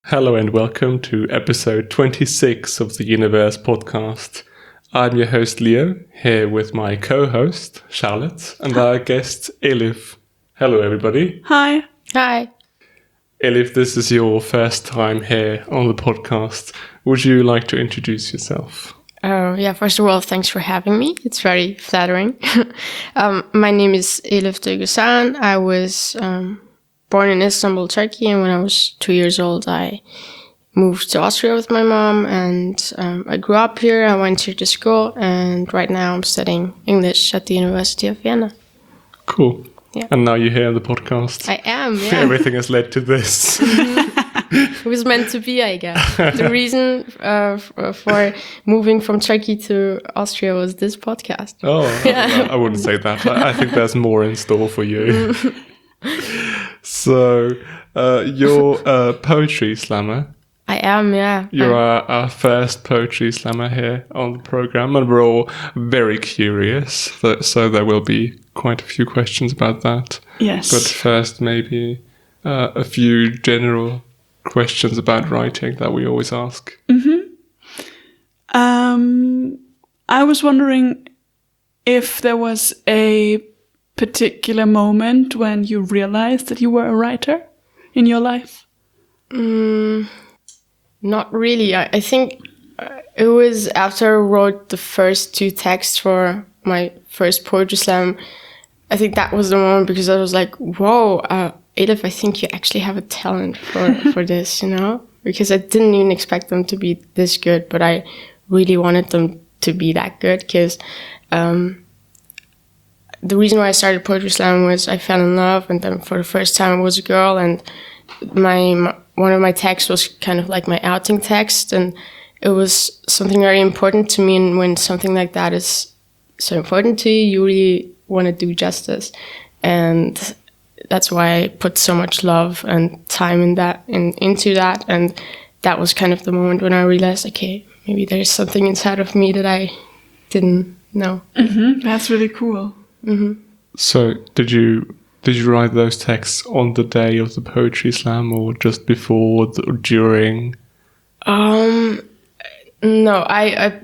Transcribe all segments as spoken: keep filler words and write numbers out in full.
Hello and welcome to episode twenty-six of the Universe podcast. I'm your host Leo, here with my co-host Charlotte and our guest Elif. Hello everybody. Hi. Hi. Elif, this is your first time here on the podcast. Would you like to introduce yourself? Oh, yeah, first of all, thanks for having me. It's very flattering. um, my name is Elif Duygusan. I was um, born in Istanbul, Turkey, and when I was two years old, I moved to Austria with my mom, and um, I grew up here. I went here to school, and right now I'm studying English at the University of Vienna. Cool. Yeah. And now you're here on the podcast. I am, yeah. Everything has led to this. It was meant to be, I guess. The reason uh, f- for moving from Turkey to Austria was this podcast. Oh, yeah. I, I wouldn't say that. I, I think there's more in store for you. So, uh, you're a poetry slammer. I am, yeah. You're I'm- our, our first poetry slammer here on the program, and we're all very curious. That, so there will be quite a few questions about that. Yes. But first, maybe uh, a few general questions about writing that we always ask. um, I was wondering if there was a particular moment when you realized that you were a writer in your life. Mm, not really. I, I think uh, it was after I wrote the first two texts for my first poetry slam. I think that was the moment because I was like, whoa, uh, Elif, I think you actually have a talent for, for this, you know? Because I didn't even expect them to be this good, but I really wanted them to be that good because um, the reason why I started poetry slam was I fell in love, and then for the first time I was a girl, and my, my one of my texts was kind of like my outing text, and it was something very important to me. And when something like that is so important to you, you really want to do justice, and that's why I put so much love and time in that in, into that. And that was kind of the moment when I realized, okay, maybe there's something inside of me that I didn't know. Mm-hmm. That's really cool. Mm-hmm. So, did you did you write those texts on the day of the poetry slam, or just before, or during? Um, no, I, I,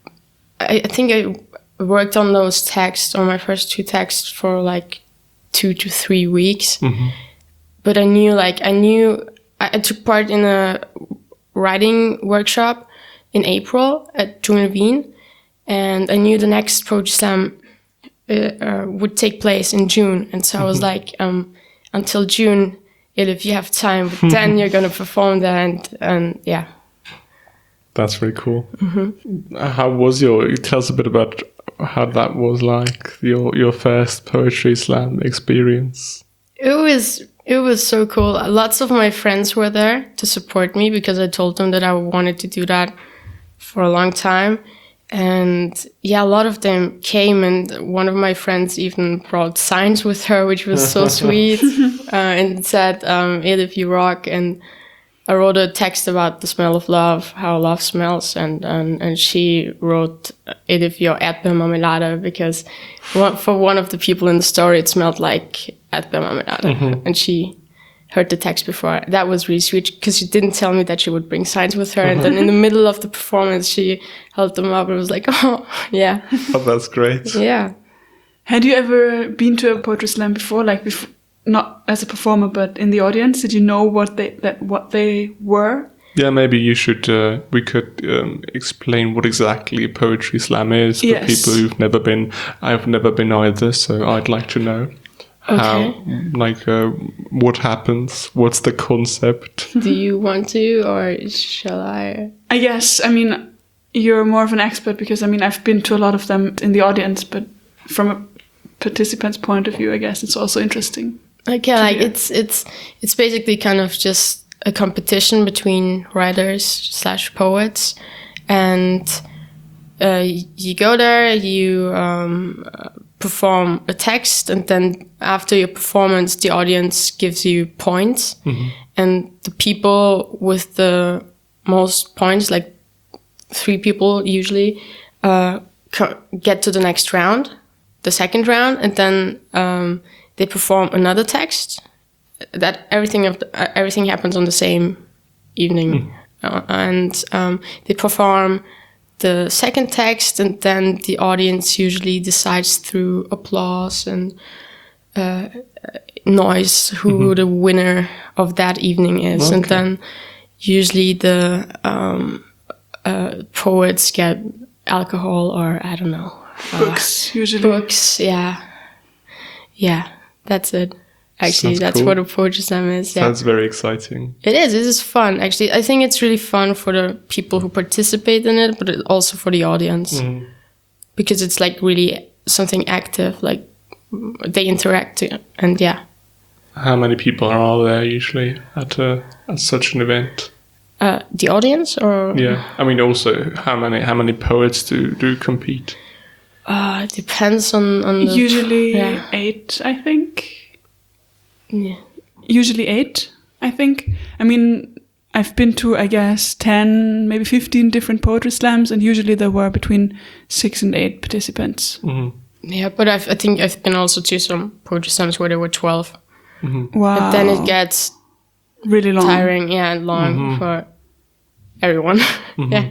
I think I worked on those texts, on my first two texts, for like two to three weeks. Mm-hmm. But I knew, like, I knew, I, I took part in a writing workshop in April at Jung Wien, and I knew the next poetry slam uh, uh, would take place in June. And so I was like, um, until June, if you have time, but then you're going to perform that, and, and yeah. That's really cool. Mm-hmm. How was your? Tell us a bit about how that was like, your your first poetry slam experience. It was it was so cool. Lots of my friends were there to support me because I told them that I wanted to do that for a long time. And yeah, a lot of them came, and one of my friends even brought signs with her, which was so sweet, uh, and said, um, Elif, you rock. And I wrote a text about the smell of love, how love smells, and and, and she wrote Elif, your erdbeermarmelade, because one, for one of the people in the story, it smelled like erdbeermarmelade. Mm-hmm. And she heard the text before. That was really sweet because she didn't tell me that she would bring signs with her. And then in the middle of the performance, she held them up and was like, oh, yeah. Oh, that's great. Yeah. Had you ever been to a poetry slam before, like before, not as a performer, but in the audience? Did you know what they that what they were? Yeah, maybe you should. Uh, we could um, explain what exactly a poetry slam is for Yes. people who've never been. I've never been either, so I'd like to know Okay. how, like, uh, what happens. What's the concept? Do you want to, or shall I? I guess, I mean, you're more of an expert because, I mean, I've been to a lot of them in the audience, but from a participant's point of view, I guess it's also interesting. Okay, like hear. it's it's it's basically kind of just a competition between writers slash poets, and uh, you go there, you um, perform a text, and then after your performance, the audience gives you points, mm-hmm. and the people with the most points, like three people usually, uh, co- get to the next round, the second round, and then um, they perform another text. That everything of the, uh, everything happens on the same evening. Mm. Uh, and um, they perform the second text, and then the audience usually decides through applause and uh, noise who Mm-hmm. the winner of that evening is. And Okay. then usually the um, uh, poets get alcohol or I don't know. uh, Books, usually. Books, yeah. Yeah, that's it. Actually, Sounds that's cool. what a poetry slam is. Yeah. Sounds very exciting. It is. It is fun. Actually, I think it's really fun for the people who participate in it, but it also for the audience Mm. because it's like really something active. Like they interact, and yeah, How many people are there usually at a at such an event? uh, the audience or Yeah, I mean also how many how many poets do do compete? uh, it depends on on the Usually yeah. eight, I think. Yeah. Usually eight, I think. I mean, I've been to, I guess, ten, maybe fifteen different poetry slams, and usually there were between six and eight participants. Mm-hmm. Yeah, but I've, I think I've been also to some poetry slams where there were twelve. Wow. But then it gets really long. tiring, yeah, and long for everyone. Yeah.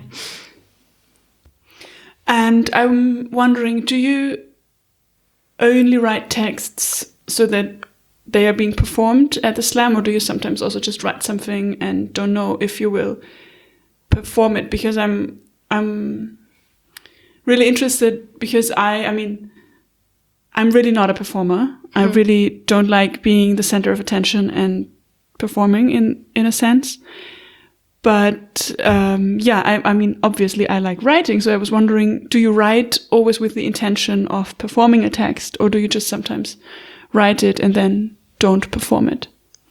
And I'm wondering, do you only write texts so that they are being performed at the slam, or do you sometimes also just write something and don't know if you will perform it? Because I'm I'm really interested, because I I mean I'm really not a performer. I really don't like being the center of attention and performing in in a sense. But um, yeah, I, I mean, obviously I like writing. So I was wondering, do you write always with the intention of performing a text, or do you just sometimes write it and then don't perform it?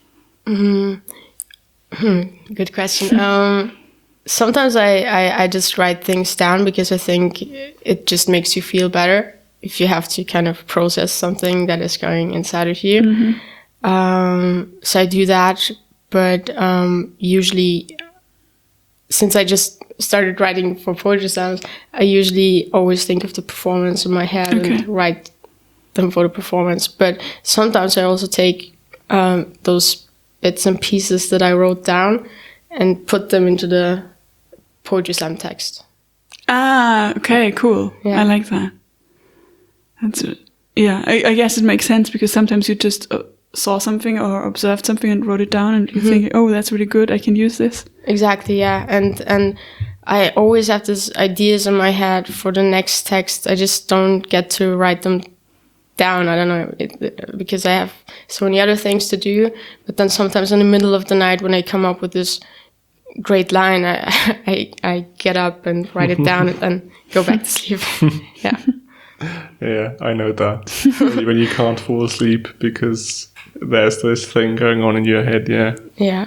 Good question. um, sometimes I, I, I just write things down because I think it just makes you feel better if you have to kind of process something that is going inside of you. Um, so I do that, but um, usually, since I just started writing for poetry slams, I usually always think of the performance in my head Okay. and write them for the performance. But sometimes I also take um, those bits and pieces that I wrote down and put them into the poetry slam text. Ah, okay, cool. Yeah. I like that. That's it. Yeah, I, I guess it makes sense, because sometimes you just uh, saw something or observed something and wrote it down, and you think, oh, that's really good, I can use this. Exactly, yeah. And and I always have these ideas in my head for the next text. I just don't get to write them down. I don't know, it, because I have so many other things to do. But then sometimes in the middle of the night, when I come up with this great line, I I, I get up and write it down and then go back to sleep. Yeah. Yeah, I know that. when, you, when you can't fall asleep because there's this thing going on in your head, yeah. Yeah.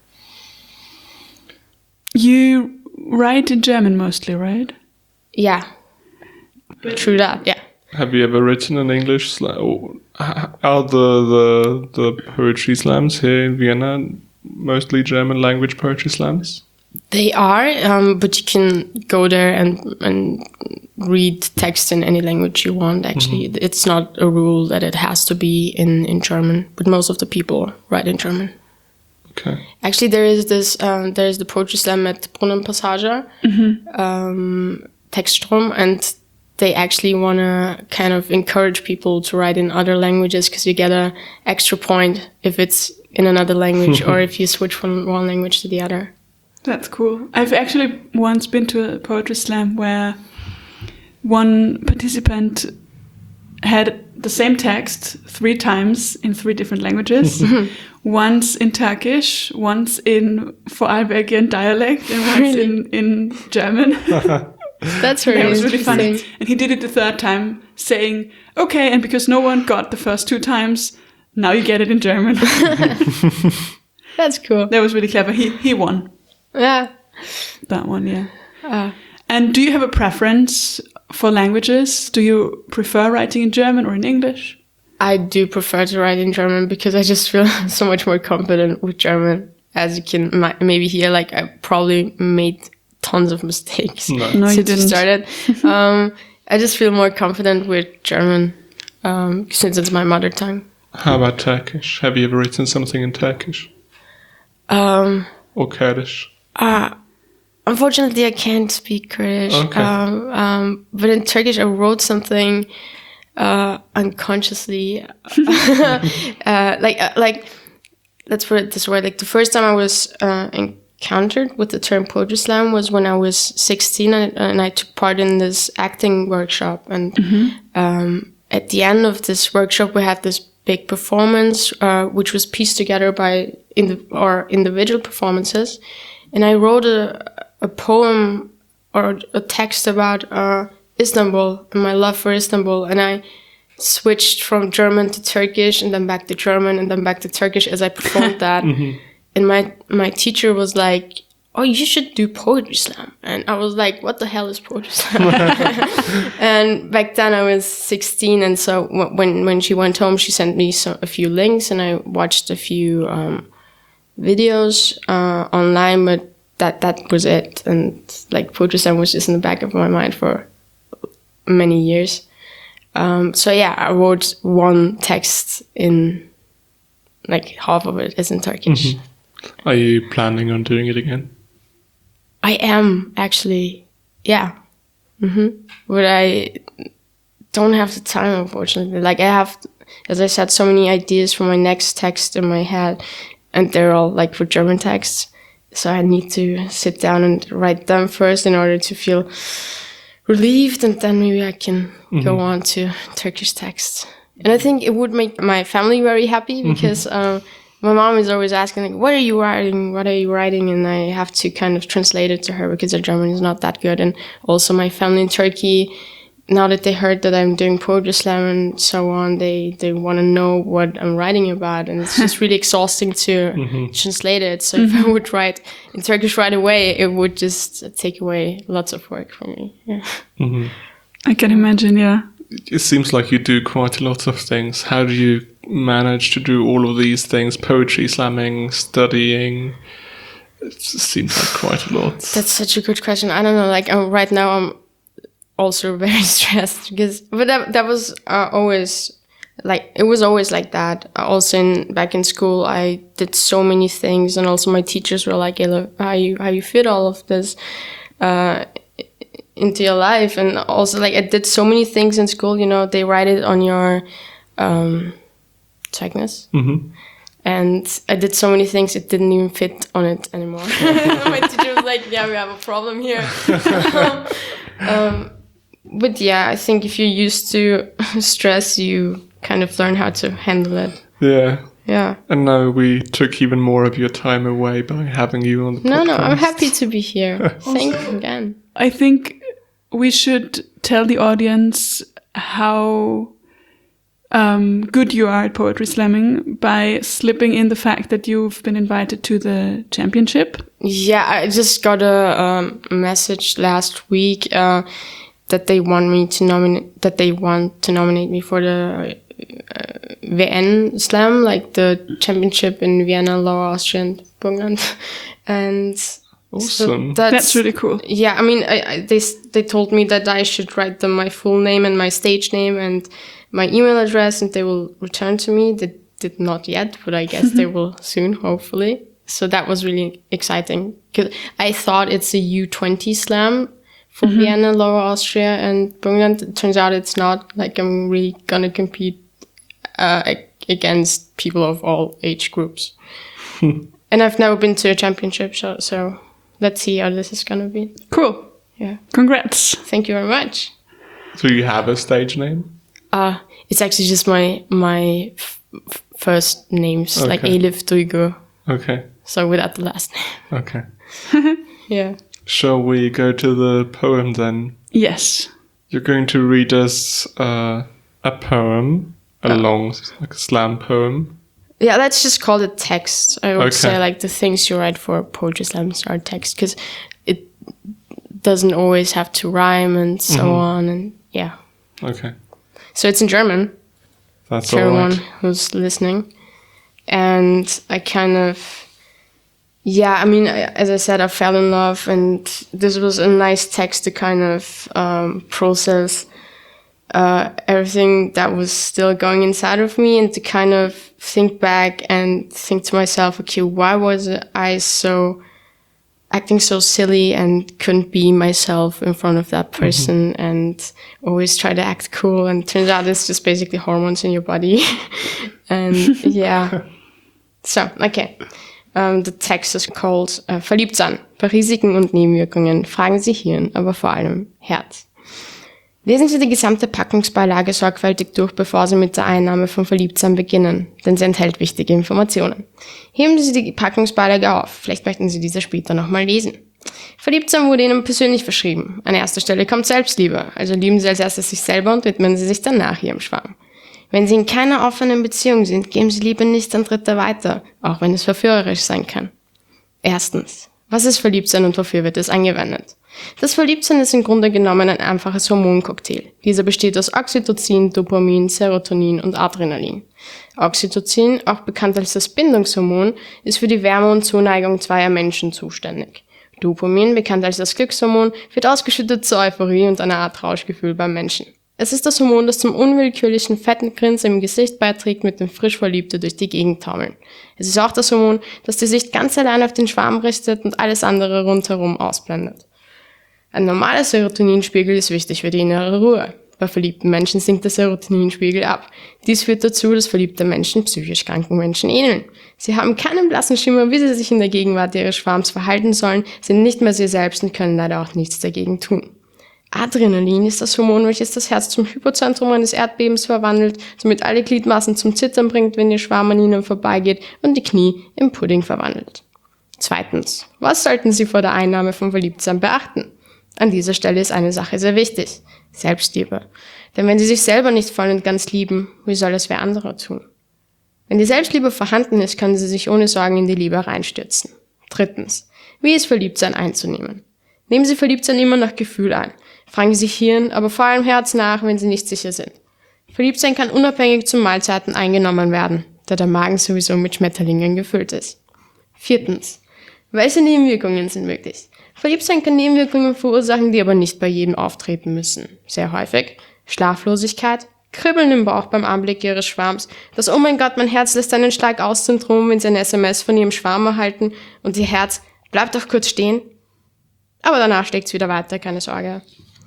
You write in German mostly, right? Yeah. True that, yeah. Have you ever written an English slam? Are the, the, the poetry slams here in Vienna mostly German language poetry slams? They are, um, but you can go there and and read text in any language you want, actually. It's not a rule that it has to be in, in German, but most of the people write in German. Okay. Actually, there is this, um, there is the poetry slam at Brunnenpassage, um, Textstrom, and they actually want to kind of encourage people to write in other languages, because you get a extra point if it's in another language or if you switch from one language to the other. That's cool. I've actually once been to a poetry slam where one participant had the same text three times in three different languages. Once in Turkish, once in Vorarlbergian dialect, and once Really? in, in German. That's really That was really funny. interesting. And he did it the third time, saying, okay, and because no one got the first two times, now you get it in German. That's cool. That was really clever. He he won Yeah. that one, yeah. Uh, And do you have a preference for languages? Do you prefer writing in German or in English? I do prefer to write in German because I just feel so much more confident with German. As you can ma- maybe hear, like I probably made tons of mistakes No. No, you since we didn't. started. um, I just feel more confident with German um, since it's my mother tongue. How about Turkish? Have you ever written something in Turkish? Um, or Kurdish? Uh, unfortunately, I can't speak Kurdish. Okay. Um, um, but in Turkish, I wrote something uh, unconsciously. uh, like, uh, like, let's put it this way. Like, the first time I was uh, encountered with the term poetry slam was when I was sixteen, and, and I took part in this acting workshop. And um, at the end of this workshop, we had this big performance, uh, which was pieced together by in the, or individual performances. And I wrote a, a poem or a text about uh, Istanbul and my love for Istanbul. And I switched from German to Turkish and then back to German and then back to Turkish as I performed that. Mm-hmm. And my, my teacher was like, oh, you should do poetry slam. And I was like, what the hell is poetry slam? And back then I was sixteen. And so when, when she went home, she sent me so, a few links and I watched a few um, videos uh, online, but that, that was it. And like poetry slam was just in the back of my mind for many years. Um, so yeah, I wrote one text in, like half of it is in Turkish. Mm-hmm. Are you planning on doing it again? I am actually, yeah. Mm-hmm. But I don't have the time, unfortunately. Like I have, as I said, so many ideas for my next text in my head, and they're all like for German texts. So I need to sit down and write them first in order to feel relieved, and then maybe I can mm-hmm. go on to Turkish texts. And I think it would make my family very happy because mm-hmm. um, my mom is always asking, like, what are you writing? What are you writing? And I have to kind of translate it to her because her German is not that good. And also my family in Turkey, now that they heard that I'm doing poetry slam and so on, they, they want to know what I'm writing about. And it's just really exhausting to mm-hmm. translate it. So mm-hmm. if I would write in Turkish right away, it would just take away lots of work from me. Yeah. Mm-hmm. I can imagine, yeah. It seems like you do quite a lot of things. How do you manage to do all of these things? Poetry slamming, studying. It seems like quite a lot. That's such a good question. I don't know. Like um, right now, I'm also very stressed because, but that that was uh, always like it was always like that. Uh, also, in back in school, I did so many things, and also my teachers were like, hey, look, "How you how you fit all of this uh, into your life?" And also, like I did so many things in school. You know, they write it on your um, Zeugnis. Mm-hmm. And I did so many things, it didn't even fit on it anymore. My teacher was like, yeah, we have a problem here. um, but yeah, I think if you're used to stress, you kind of learn how to handle it. Yeah. Yeah. And now we took even more of your time away by having you on the podcast. No, no, I'm happy to be here. Thank you again. I think we should tell the audience how um, good you are at poetry slamming by slipping in the fact that you've been invited to the championship. Yeah, I just got a um, message last week uh, that they want me to nominate. That they want to nominate me for the uh, V N Slam, like the championship in Vienna, Lower Austria, and Burgenland, and. Awesome. So that's, that's really cool. Yeah, I mean, I, I, they they told me that I should write them my full name and my stage name and my email address, and they will return to me. They did not yet, but I guess they will soon, hopefully. So that was really exciting because I thought it's a U twenty slam for mm-hmm. Vienna, Lower Austria, and Burgenland. It turns out it's not. Like I'm really gonna compete uh, against people of all age groups, and I've never been to a championship, so. so Let's see how this is gonna be. Cool. Yeah. Congrats. Thank you very much. Do you have a stage name? Uh, it's actually just my my f- f- first names, okay. Like Elif Duygu. Okay. So without the last name. Okay. Yeah. Shall we go to the poem then? Yes. You're going to read us uh, a poem, a oh. long like a slam poem. Yeah, let's just call it text. I would okay. say like the things you write for poetry slams are text because it doesn't always have to rhyme and so mm-hmm. on and yeah. Okay. So it's in German. That's for all right. everyone who's listening, and I kind of yeah. I mean, I, as I said, I fell in love, and this was a nice text to kind of um, process uh, everything that was still going inside of me, and to kind of think back and think to myself, okay, why was I so acting so silly and couldn't be myself in front of that person, mm-hmm. and always try to act cool, and turns out it's just basically hormones in your body. And yeah. So, okay. Um, the text is called uh, Verliebt sein. Bei Risiken und Nebenwirkungen fragen Sie Hirn, aber vor allem Herz. Lesen Sie die gesamte Packungsbeilage sorgfältig durch, bevor Sie mit der Einnahme von Verliebtsein beginnen, denn sie enthält wichtige Informationen. Heben Sie die Packungsbeilage auf, vielleicht möchten Sie diese später nochmal lesen. Verliebtsein wurde Ihnen persönlich verschrieben. An erster Stelle kommt Selbstliebe, also lieben Sie als erstes sich selber und widmen Sie sich danach Ihrem Schwarm. Wenn Sie in keiner offenen Beziehung sind, geben Sie Liebe nicht an Dritte weiter, auch wenn es verführerisch sein kann. Erstens. Was ist Verliebtsein und wofür wird es angewendet? Das Verliebtsein ist im Grunde genommen ein einfaches Hormoncocktail. Dieser besteht aus Oxytocin, Dopamin, Serotonin und Adrenalin. Oxytocin, auch bekannt als das Bindungshormon, ist für die Wärme und Zuneigung zweier Menschen zuständig. Dopamin, bekannt als das Glückshormon, wird ausgeschüttet zur Euphorie und einer Art Rauschgefühl beim Menschen. Es ist das Hormon, das zum unwillkürlichen fetten Grinsen im Gesicht beiträgt, mit dem frisch Verliebte durch die Gegend taumeln. Es ist auch das Hormon, das die Sicht ganz allein auf den Schwarm richtet und alles andere rundherum ausblendet. Ein normaler Serotoninspiegel ist wichtig für die innere Ruhe. Bei verliebten Menschen sinkt der Serotoninspiegel ab. Dies führt dazu, dass verliebte Menschen psychisch kranken Menschen ähneln. Sie haben keinen blassen Schimmer, wie sie sich in der Gegenwart ihres Schwarms verhalten sollen, sind nicht mehr sie selbst und können leider auch nichts dagegen tun. Adrenalin ist das Hormon, welches das Herz zum Hypozentrum eines Erdbebens verwandelt, somit alle Gliedmaßen zum Zittern bringt, wenn ihr Schwarm an ihnen vorbeigeht, und die Knie in Pudding verwandelt. Zweitens. Was sollten Sie vor der Einnahme von Verliebtsein beachten? An dieser Stelle ist eine Sache sehr wichtig. Selbstliebe. Denn wenn Sie sich selber nicht voll und ganz lieben, wie soll es wer anderer tun? Wenn die Selbstliebe vorhanden ist, können Sie sich ohne Sorgen in die Liebe reinstürzen. Drittens. Wie ist Verliebtsein einzunehmen? Nehmen Sie Verliebtsein immer nach Gefühl ein. Fragen Sie sich Hirn, aber vor allem Herz nach, wenn Sie nicht sicher sind. Verliebtsein kann unabhängig zu Mahlzeiten eingenommen werden, da der Magen sowieso mit Schmetterlingen gefüllt ist. Viertens. Welche Nebenwirkungen sind möglich? Verliebtsein kann Nebenwirkungen verursachen, die aber nicht bei jedem auftreten müssen. Sehr häufig Schlaflosigkeit, Kribbeln im Bauch beim Anblick ihres Schwarms, das "Oh mein Gott, mein Herz lässt einen Schlag aus"-Syndrom, wenn sie ein S M S von ihrem Schwarm erhalten und ihr Herz bleibt doch kurz stehen. Aber danach schlägt's wieder weiter, keine Sorge.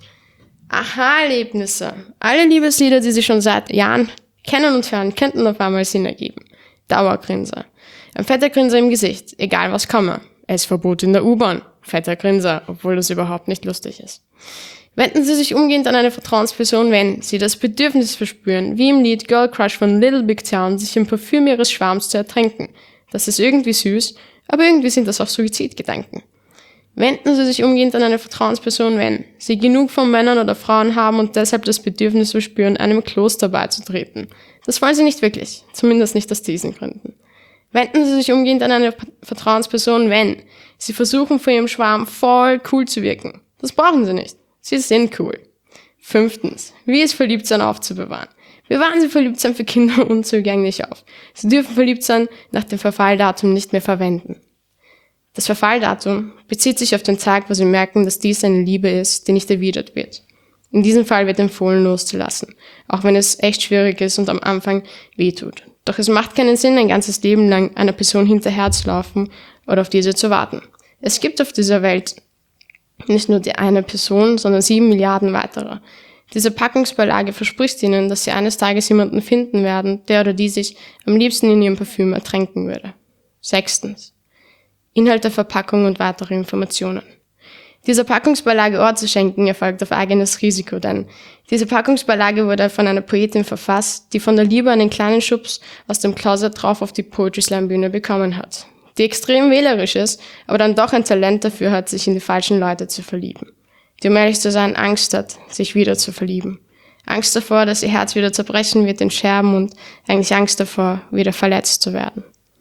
Aha-Erlebnisse. Alle Liebeslieder, die Sie schon seit Jahren kennen und hören, könnten auf einmal Sinn ergeben. Dauergrinser. Ein fetter Grinser im Gesicht, egal was komme. Essverbot in der U-Bahn. Fetter Grinser, obwohl das überhaupt nicht lustig ist. Wenden Sie sich umgehend an eine Vertrauensperson, wenn Sie das Bedürfnis verspüren, wie im Lied Girl Crush von Little Big Town, sich im Parfüm Ihres Schwarms zu ertränken. Das ist irgendwie süß, aber irgendwie sind das auch Suizidgedanken. Wenden Sie sich umgehend an eine Vertrauensperson, wenn Sie genug von Männern oder Frauen haben und deshalb das Bedürfnis verspüren, einem Kloster beizutreten. Das wollen Sie nicht wirklich, zumindest nicht aus diesen Gründen. Wenden Sie sich umgehend an eine Vertrauensperson, wenn Sie versuchen, vor Ihrem Schwarm voll cool zu wirken. Das brauchen Sie nicht. Sie sind cool. Fünftens. Wie ist Verliebtsein aufzubewahren? Bewahren Sie Verliebtsein für Kinder unzugänglich auf. Sie dürfen Verliebtsein nach dem Verfalldatum nicht mehr verwenden. Das Verfalldatum bezieht sich auf den Tag, wo Sie merken, dass dies eine Liebe ist, die nicht erwidert wird. In diesem Fall wird empfohlen, loszulassen, auch wenn es echt schwierig ist und am Anfang wehtut. Doch es macht keinen Sinn, ein ganzes Leben lang einer Person hinterherzulaufen oder auf diese zu warten. Es gibt auf dieser Welt nicht nur die eine Person, sondern sieben Milliarden weitere. Diese Packungsbeilage verspricht Ihnen, dass Sie eines Tages jemanden finden werden, der oder die sich am liebsten in Ihrem Parfüm ertränken würde. Sechstens. Inhalt der Verpackung und weitere Informationen. Dieser Packungsbeilage Ohr zu schenken erfolgt auf eigenes Risiko, denn diese Packungsbeilage wurde von einer Poetin verfasst, die von der Liebe einen kleinen Schubs aus dem Closet drauf auf die Poetry Slam Bühne bekommen hat. Die extrem wählerisch ist, aber dann doch ein Talent dafür hat, sich in die falschen Leute zu verlieben. Die, um ehrlich zu sein, Angst hat, sich wieder zu verlieben. Angst davor, dass ihr Herz wieder zerbrechen wird in Scherben und eigentlich Angst davor, wieder verletzt zu werden.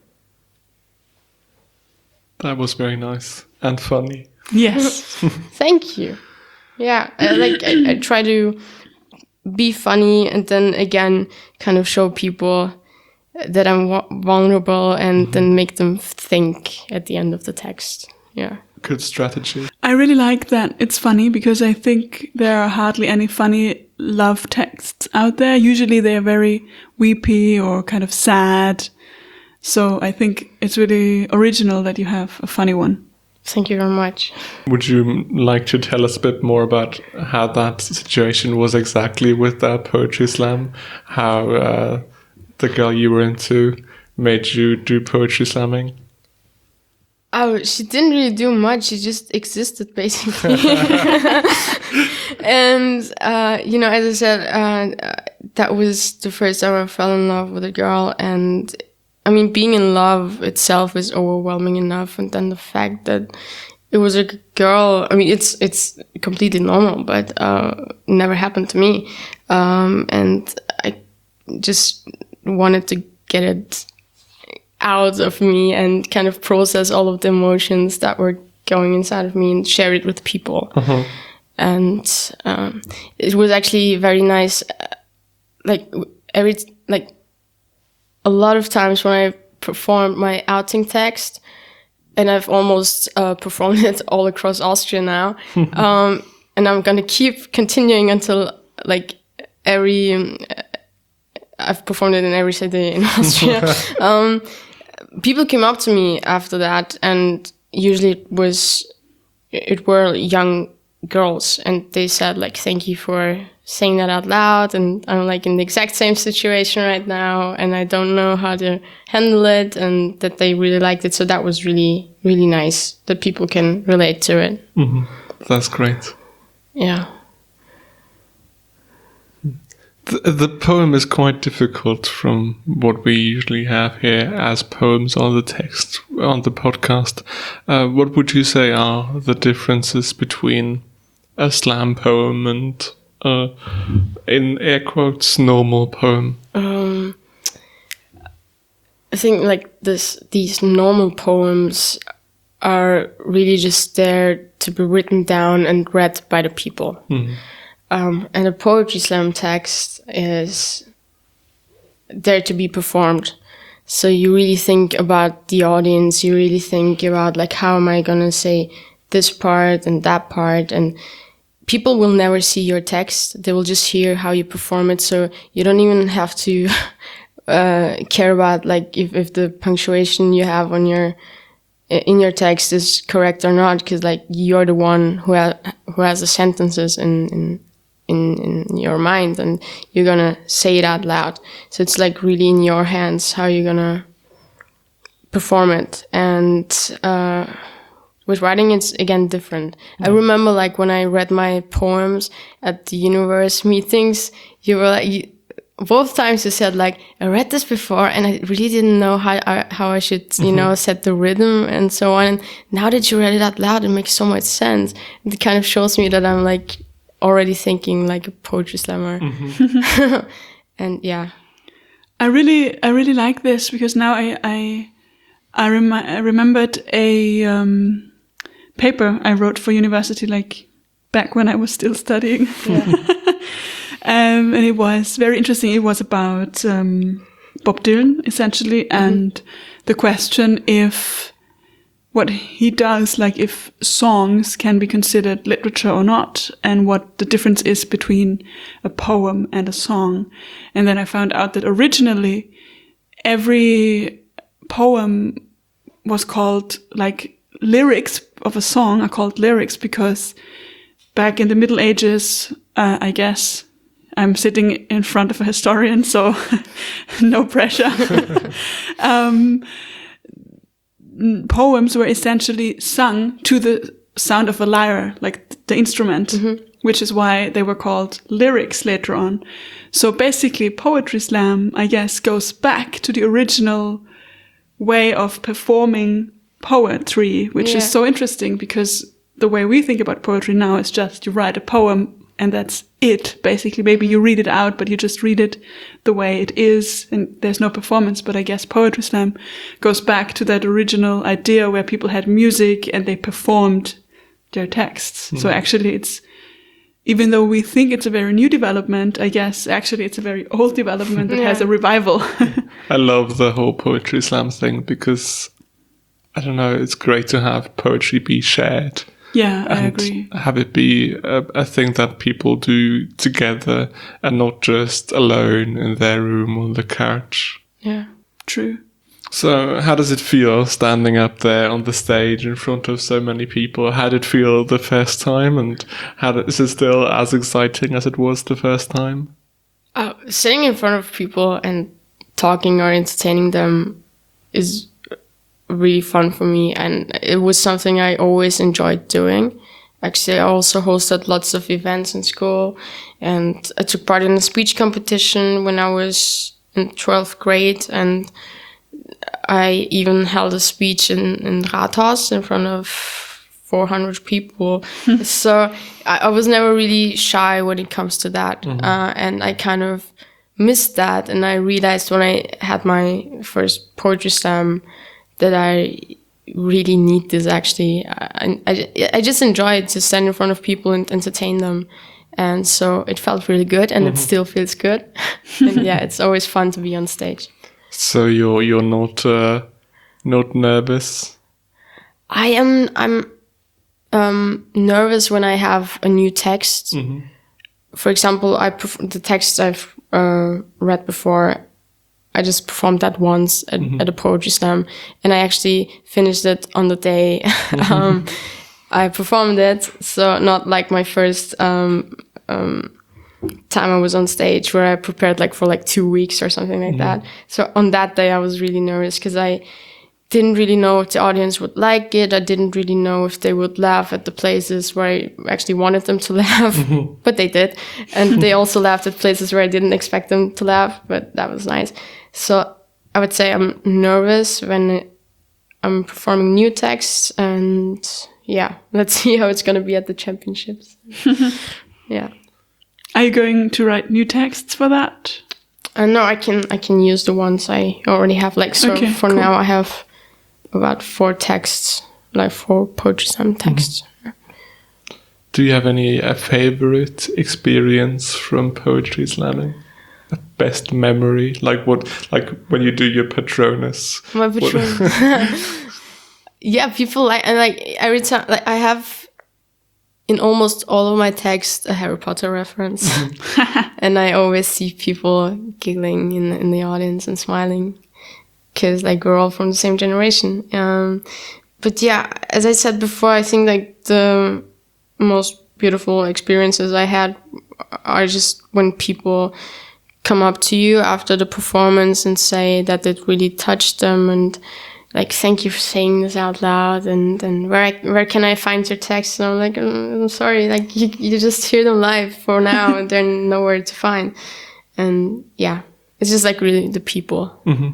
That was very nice and funny. Yes. Thank you. Yeah, I, like I, I try to be funny and then again kind of show people that I'm vulnerable and mm-hmm. then make them think at the end of the text. Yeah. good strategy. I really like that. It's funny because I think there are hardly any funny love texts out there. Usually they're very weepy or kind of sad. So I think it's really original that you have a funny one. Thank you very much. Would you like to tell us a bit more about how that situation was exactly with that poetry slam? How uh, the girl you were into made you do poetry slamming? Oh, she didn't really do much. She just existed, basically. And, uh, you know, as I said, uh, that was the first time I fell in love with a girl. And, I mean, being in love itself is overwhelming enough. And then the fact that it was a girl, I mean, it's it's completely normal, but uh, never happened to me. Um, and I just wanted to get it out of me and kind of process all of the emotions that were going inside of me and share it with people. Uh-huh. And um, it was actually very nice. Uh, like every like a lot of times when I performed my outing text, and I've almost uh, performed it all across Austria now, um, and I'm gonna keep continuing until like every. Um, I've performed it in every city in Austria. um, People came up to me after that, and usually it was, it were young girls, and they said like, "Thank you for saying that out loud." And I'm like in the exact same situation right now, and I don't know how to handle it, and that they really liked it. So that was really, really nice that people can relate to it. Mm-hmm. That's great. Yeah. The, the poem is quite difficult from what we usually have here as poems on the text on the podcast. Uh, what would you say are the differences between a slam poem and, uh, in air quotes, normal poem? Um, I think like this, these normal poems are really just there to be written down and read by the people. Mm. Um, and a poetry slam text is there to be performed. So you really think about the audience, you really think about like, how am I gonna say this part and that part? And people will never see your text, they will just hear how you perform it. So you don't even have to uh, care about like if, if the punctuation you have on your in your text is correct or not, because like you're the one who ha- who has the sentences in, in in in your mind, and you're gonna say it out loud. So it's like really in your hands how you're gonna perform it. And uh with writing it's again different. Mm. I remember like when I read my poems at the universe meetings, you were like you, both times you said like, I read this before and I really didn't know how I, how I should, you mm-hmm. know, set the rhythm and so on. And now that you read it out loud, it makes so much sense. It kind of shows me that I'm like already thinking like a poetry slammer. Mm-hmm. And yeah. I really, I really like this because now I, I, I, rem- I remembered a um, paper I wrote for university, like back when I was still studying. Yeah. Um, and it was very interesting. It was about um, Bob Dylan, essentially, mm-hmm. and the question if what he does, like if songs can be considered literature or not, and what the difference is between a poem and a song. And then I found out that originally every poem was called, like, lyrics of a song are called lyrics because back in the Middle Ages, uh, I guess, I'm sitting in front of a historian, so no pressure. um, poems were essentially sung to the sound of a lyre, like the instrument, mm-hmm. which is why they were called lyrics later on. So basically, poetry slam, I guess, goes back to the original way of performing poetry, which yeah. is so interesting because the way we think about poetry now is just you write a poem and that's it, basically. Maybe you read it out, but you just read it the way it is, and there's no performance. But I guess poetry slam goes back to that original idea where people had music and they performed their texts. Mm. So actually it's, even though we think it's a very new development, I guess actually it's a very old development that yeah. has a revival. I love the whole poetry slam thing because I don't know, it's great to have poetry be shared. Yeah, I and agree. have it be a, a thing that people do together and not just alone in their room on the couch. Yeah. True. So how does it feel standing up there on the stage in front of so many people? How did it feel the first time, and how did, is it still as exciting as it was the first time? Uh, sitting in front of people and talking or entertaining them is really fun for me, and it was something I always enjoyed doing. Actually, I also hosted lots of events in school, and I took part in a speech competition when I was in twelfth grade, and I even held a speech in, in Rathaus in front of four hundred people. So I, I was never really shy when it comes to that. Mm-hmm. Uh, and I kind of missed that. And I realized when I had my first poetry slam that I really need this actually. I, I, I just enjoy it to stand in front of people and entertain them. And so it felt really good, and mm-hmm. it still feels good. And yeah, it's always fun to be on stage. So you're you're not uh, not nervous? I am. I'm um, nervous when I have a new text. Mm-hmm. For example, I perf- the text I've uh, read before. I just performed that once at, mm-hmm. at a poetry slam, and I actually finished it on the day um, I performed it. So not like my first um, um, time I was on stage, where I prepared like for like two weeks or something like mm-hmm. that. So on that day I was really nervous because I didn't really know if the audience would like it. I didn't really know if they would laugh at the places where I actually wanted them to laugh, mm-hmm. but they did. And they also laughed at places where I didn't expect them to laugh, but that was nice. So I would say I'm nervous when I'm performing new texts, and yeah, let's see how it's going to be at the championships. Yeah. Are you going to write new texts for that? Uh, no, I can I can use the ones I already have. Like so, okay, for cool. now I have about four texts, like four poetry slam texts. Mm-hmm. Do you have any a favorite experience from poetry slamming? A best memory, like what, like when you do your Patronus. My Patronus. Yeah, people like, and like every time, like I have in almost all of my texts a Harry Potter reference, and I always see people giggling in in the audience and smiling, because like we're all from the same generation. Um, but yeah, as I said before, I think like the most beautiful experiences I had are just when people come up to you after the performance and say that it really touched them, and like, thank you for saying this out loud, and, and where I, where can I find your text? And I'm like, mm, I'm sorry, like you, you just hear them live for now and they're nowhere to find. And yeah, it's just like really the people. Mm-hmm.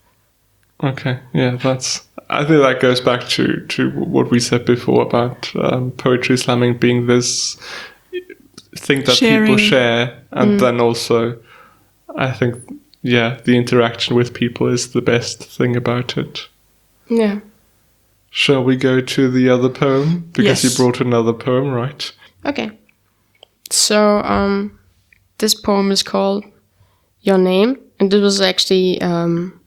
Okay, yeah, that's, I think that goes back to, to what we said before about um, poetry slamming being this thing that Sharing. people share, and mm. then also, I think, yeah, the interaction with people is the best thing about it. Yeah. Shall we go to the other poem? Because yes. you brought another poem, right? Okay. So, um, this poem is called Your Name. And this was actually, um,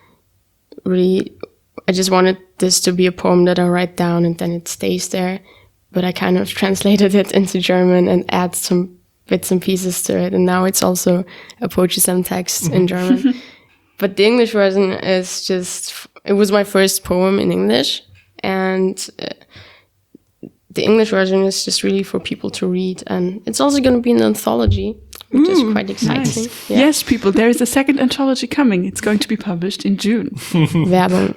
really, I just wanted this to be a poem that I write down and then it stays there. But I kind of translated it into German and add some bits and pieces to it. And now it's also a poetry slam text in German. But the English version is just, it was my first poem in English. And uh, the English version is just really for people to read. And it's also going to be an anthology, which mm, is quite exciting. Nice. Yeah. Yes, people, there is a second anthology coming. It's going to be published in June. Werbung.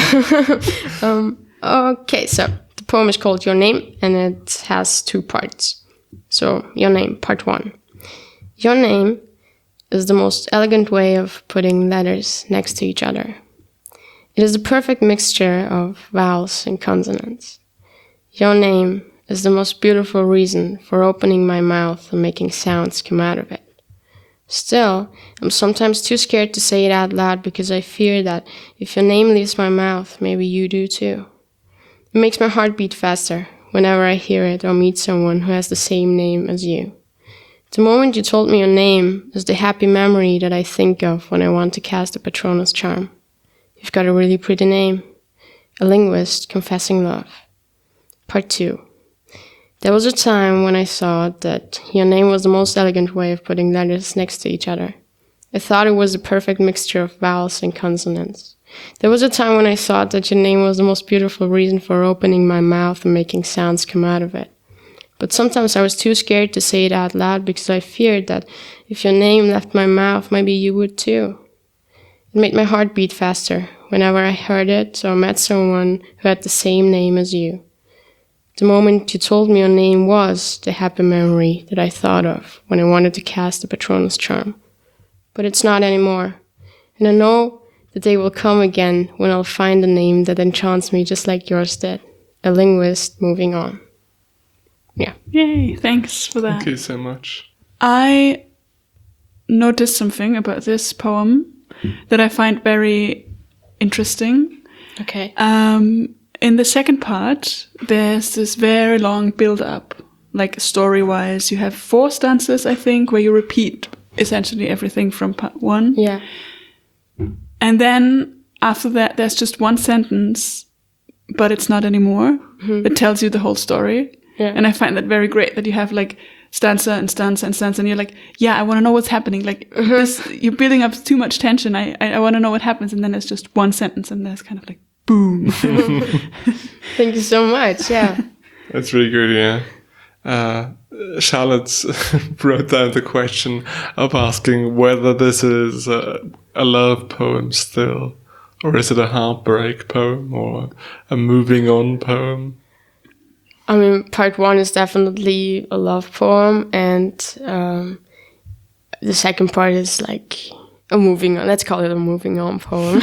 um, okay, so the poem is called Your Name, and it has two parts. So, Your Name, part one. Your name is the most elegant way of putting letters next to each other. It is the perfect mixture of vowels and consonants. Your name is the most beautiful reason for opening my mouth and making sounds come out of it. Still, I'm sometimes too scared to say it out loud because I fear that if your name leaves my mouth, maybe you do too. It makes my heart beat faster whenever I hear it or meet someone who has the same name as you. The moment you told me your name is the happy memory that I think of when I want to cast a Patronus charm. You've got a really pretty name. A Linguist Confessing Love. Part two. There was a time when I thought that your name was the most elegant way of putting letters next to each other. I thought it was a perfect mixture of vowels and consonants. There was a time when I thought that your name was the most beautiful reason for opening my mouth and making sounds come out of it. But sometimes I was too scared to say it out loud because I feared that if your name left my mouth, maybe you would too. It made my heart beat faster whenever I heard it or met someone who had the same name as you. The moment you told me your name was the happy memory that I thought of when I wanted to cast the Patronus charm. But it's not anymore. And I know the day will come again when I'll find a name that enchants me just like yours did. A linguist moving on. Yeah. Yay, thanks for that. Thank you so much. I noticed something about this poem that I find very interesting. Okay. Um, in the second part, there's this very long build-up, like story-wise. You have four stanzas, I think, where you repeat essentially everything from part one. Yeah. And then after that, there's just one sentence, but it's not anymore. Mm-hmm. It tells you the whole story. Yeah. And I find that very great that you have like stanza and stanza and stanza, and you're like, yeah, I want to know what's happening. Like mm-hmm. this, you're building up too much tension. I, I, I want to know what happens. And then there's just one sentence, and there's kind of like, boom. Thank you so much. Yeah. That's really good, yeah. Uh, Charlotte wrote down the question of asking whether this is a, a love poem still, or is it a heartbreak poem, or a moving on poem? I mean, part one is definitely a love poem, and um, the second part is like a moving on. Let's call it a moving on poem.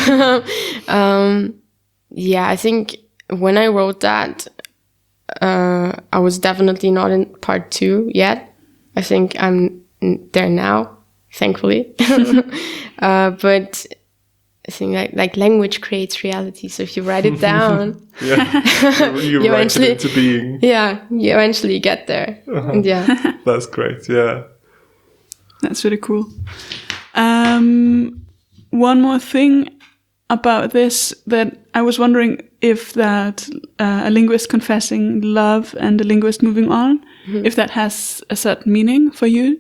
um, yeah, I think when I wrote that, uh, I was definitely not in part two yet. I think I'm there now, thankfully. uh, but I think like, like language creates reality. So if you write it down, yeah, you, you write it into being. Yeah, you eventually get there. Uh-huh. And yeah, that's great. Yeah, that's really cool. Um, one more thing about this that I was wondering if that uh, a linguist confessing love and a linguist moving on, mm-hmm. if that has a certain meaning for you.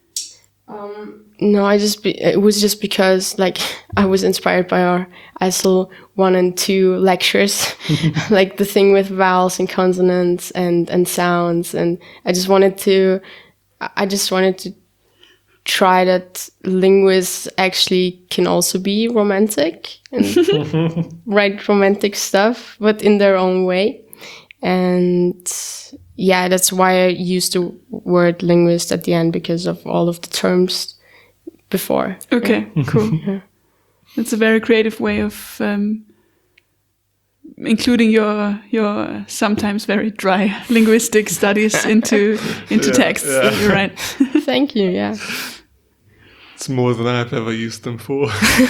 Um, no, I just be, it was just because like I was inspired by our I S L one and two lectures, like the thing with vowels and consonants and and sounds, and I just wanted to, I just wanted to try that linguists actually can also be romantic and write romantic stuff, but in their own way. And yeah, that's why I used the word linguist at the end, because of all of the terms before. Okay, yeah. Cool. Yeah. It's a very creative way of um, including your your sometimes very dry linguistic studies into into yeah, text. Yeah. You're right. Thank you. Yeah. It's more than I've ever used them for.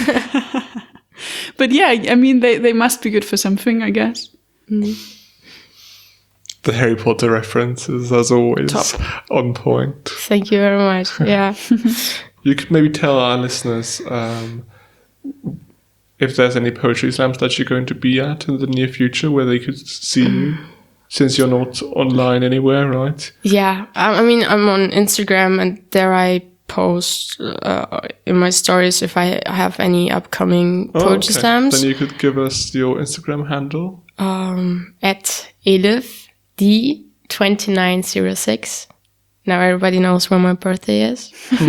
But yeah, I mean, they, they must be good for something, I guess. Mm. The Harry Potter references, as always, Top. On point. Thank you very much. Yeah. You could maybe tell our listeners um, if there's any poetry slams that you're going to be at in the near future where they could see you, since you're not online anywhere, right? Yeah. I, I mean, I'm on Instagram, and there I post uh, in my stories if I have any upcoming Oh, poetry okay. slams. Then you could give us your Instagram handle. Um, at Elif D twenty-nine oh six. Now everybody knows when my birthday is.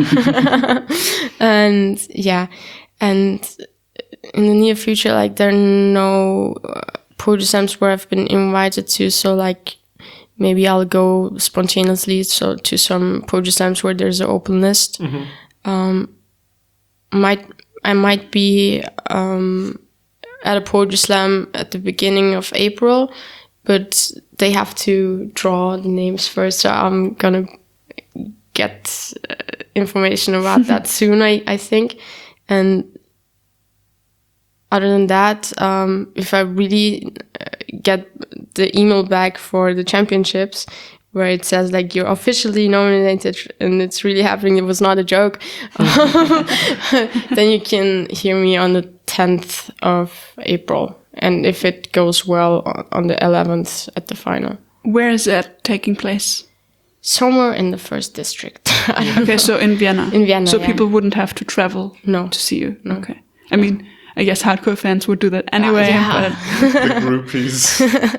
And yeah, and in the near future, like there are no uh, poetry slams where I've been invited to, so like maybe I'll go spontaneously so to some poetry slams where there's an open list. Mm-hmm. Um, might I might be um, at a poetry slam at the beginning of April, but they have to draw the names first, so I'm gonna get uh, information about that soon, I, I think. And other than that, um, if I really uh, get the email back for the championships where it says like you're officially nominated and it's really happening, it was not a joke, then you can hear me on the tenth of April and if it goes well on the eleventh at the final. Where is that taking place? Somewhere in the first district. I don't Okay, know. so in Vienna. In Vienna, So yeah. people wouldn't have to travel No. to see you. No. Okay. I mean, I guess hardcore fans would do that anyway. yeah. But The groupies.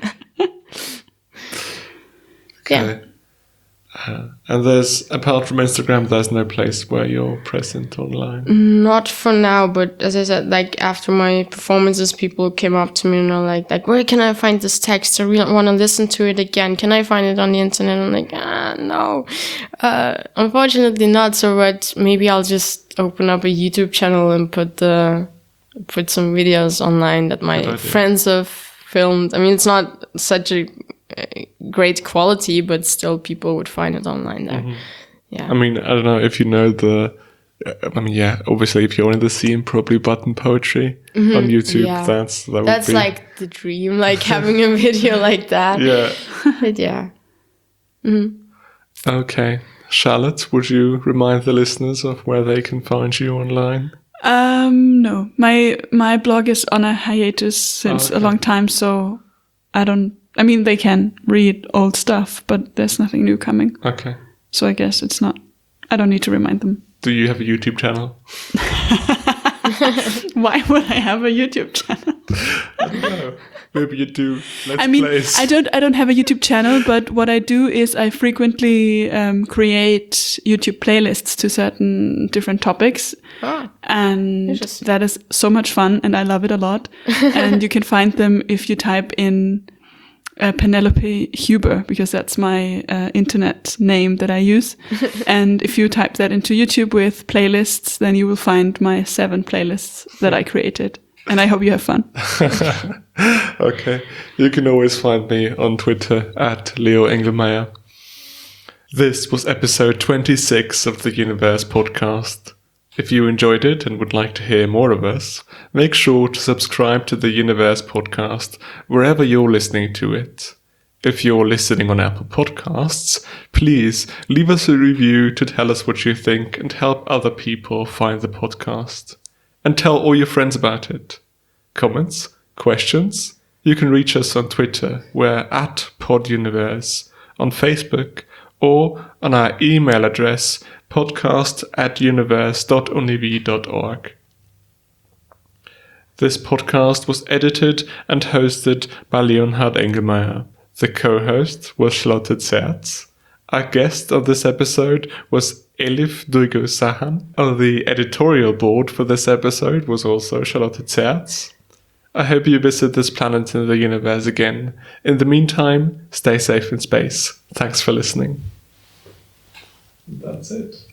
Yeah. Okay. Uh, and there's, apart from Instagram, there's no place where you're present online. Not for now, but as I said, like after my performances, people came up to me and are like, like, where can I find this text? I really want to listen to it again. Can I find it on the internet? I'm like, ah, no, uh, unfortunately not. So, but maybe I'll just open up a YouTube channel and put the put some videos online that my Good idea. friends have filmed. I mean, it's not such a uh, great quality, but still, people would find it online there. Yeah. I mean, I don't know if you know the. I mean, yeah, obviously, if you're in the scene, probably button poetry on YouTube. yeah. That's that would That's be, like the dream, like having a video like that. yeah. But yeah. Okay, Charlotte, would you remind the listeners of where they can find you online? um, no, my my blog is on a hiatus since Okay. a long time, so I don't. I mean, they can read old stuff, but there's nothing new coming. Okay. So I guess it's not. I don't need to remind them. Do you have a YouTube channel? Why would I have a YouTube channel? I don't know. Maybe you do. Let's I mean, plays. I don't. I don't have a YouTube channel, but what I do is I frequently um, create YouTube playlists to certain different topics, Ah, and Interesting. that is so much fun, and I love it a lot. And you can find them if you type in uh, Penelope Huber, because that's my uh, internet name that I use. And if you type that into YouTube with playlists, then you will find my seven playlists that I created. And I hope you have fun. Okay. You can always find me on Twitter at Leo Engelmeyer. This was episode twenty-six of the Universe podcast. If you enjoyed it and would like to hear more of us, make sure to subscribe to the Universe podcast wherever you're listening to it. If you're listening on Apple Podcasts, please leave us a review to tell us what you think and help other people find the podcast. And tell all your friends about it. Comments? Questions? You can reach us on Twitter. We're at PodUniverse, on Facebook, or on our email address podcast at universe dot univi dot org. This podcast was edited and hosted by Leonhard Engelmeyer. The co-host was Charlotte Zerz. Our guest on this episode was Elif Duygu Sahan. On the editorial board for this episode was also Charlotte Zerz. I hope you visit this planet in the universe again. In the meantime, stay safe in space. Thanks for listening. That's it.